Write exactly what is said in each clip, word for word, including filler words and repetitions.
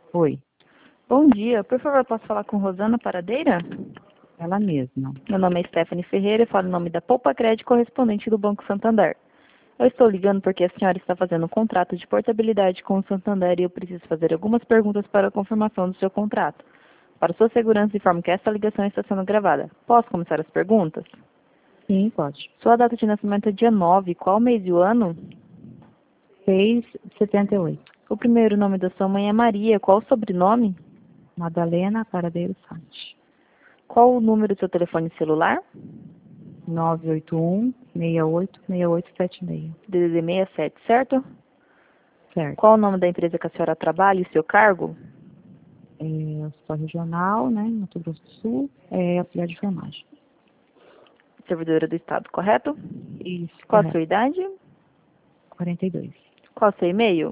Oi, Bom dia, por favor, posso falar com Rosana Paradeira? ela mesma. Meu nome é Stephanie Ferreira e falo em nome da Poupa Crédito correspondente do Banco Santander. Eu estou ligando porque a senhora está fazendo um contrato de portabilidade com o Santander e eu preciso fazer algumas perguntas para a confirmação do seu contrato. Para sua segurança, informo que esta ligação está sendo gravada. Posso começar as perguntas? Sim, pode. Sua data de nascimento é dia nove, qual mês e o ano? seis de setenta e oito. O primeiro nome da sua mãe é Maria, qual o sobrenome? Madalena Paradeiro Sante. Qual o número do seu telefone celular? nove oito um, seis oito, seis oito sete seis. D D D sessenta e sete, certo? Certo. Qual o nome da empresa que a senhora trabalha e seu cargo? É, Hospital Regional, né, Mato Grosso do Sul, é auxiliar de enfermagem. Servidora do Estado, correto? Isso, Qual a correto. sua idade? quarenta e dois. Qual o seu e-mail?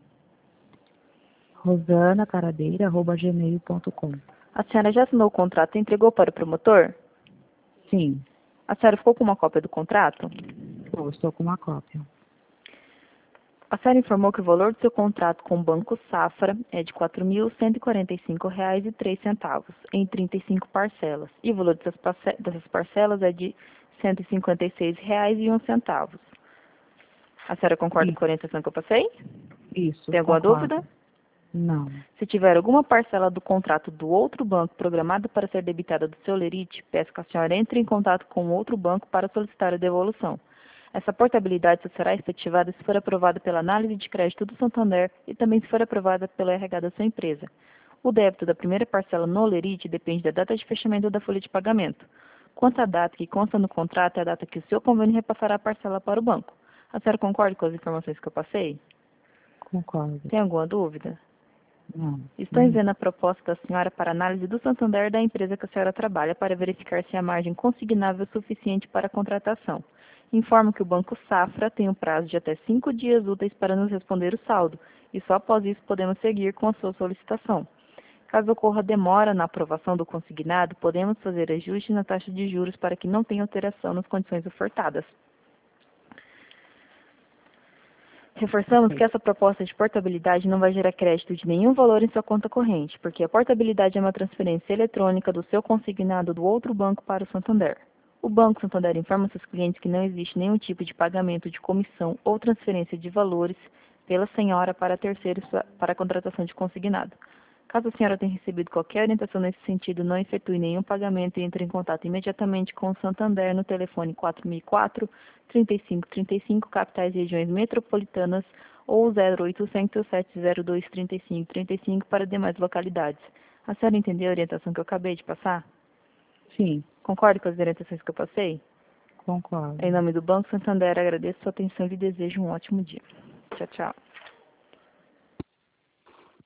rosana paradeira arroba gmail ponto com. A senhora já assinou o contrato e entregou para o promotor? Sim, A senhora ficou com uma cópia do contrato? eu estou com uma cópia. A senhora informou que o valor do seu contrato com o Banco Safra é de quatro mil cento e quarenta e cinco reais e três centavos, em trinta e cinco parcelas. E o valor dessas parce- dessas parcelas é de cento e cinquenta e seis reais e um centavo. A senhora concorda Isso, com a orientação que eu passei? isso, Tem alguma concordo. dúvida? Não. Se tiver alguma parcela do contrato do outro banco programada para ser debitada do seu lerite, peço que a senhora entre em contato com o outro banco para solicitar a devolução. Essa portabilidade só será efetivada se for aprovada pela análise de crédito do Santander e também se for aprovada pelo R H da sua empresa. O débito da primeira parcela no lerite depende da data de fechamento da folha de pagamento. Quanto à data que consta no contrato, é a data que o seu convênio repassará a parcela para o banco. A senhora concorda com as informações que eu passei? Concordo. Tem alguma dúvida? Não. Estou Não. enviando a proposta da senhora para análise do Santander da empresa que a senhora trabalha para verificar se há margem consignável suficiente para a contratação. Informo que o Banco Safra tem um prazo de até cinco dias úteis para nos responder o saldo, e só após isso podemos seguir com a sua solicitação. Caso ocorra demora na aprovação do consignado, podemos fazer ajuste na taxa de juros para que não tenha alteração nas condições ofertadas. Reforçamos que essa proposta de portabilidade não vai gerar crédito de nenhum valor em sua conta corrente, porque a portabilidade é uma transferência eletrônica do seu consignado do outro banco para o Santander. O Banco Santander informa seus clientes que não existe nenhum tipo de pagamento de comissão ou transferência de valores pela senhora para terceiros para a contratação de consignado. Caso a senhora tenha recebido qualquer orientação nesse sentido, não efetue nenhum pagamento e entre em contato imediatamente com o Santander no telefone quatro mil e quatro, trinta e cinco trinta e cinco, capitais e regiões metropolitanas, ou zero oitocentos, sete zero dois, trinta e cinco trinta e cinco para demais localidades. A senhora entendeu a orientação que eu acabei de passar? Sim, Concorda com as orientações que eu passei? concordo. Em nome do Banco Santander, agradeço sua atenção e lhe desejo um ótimo dia. Tchau, tchau.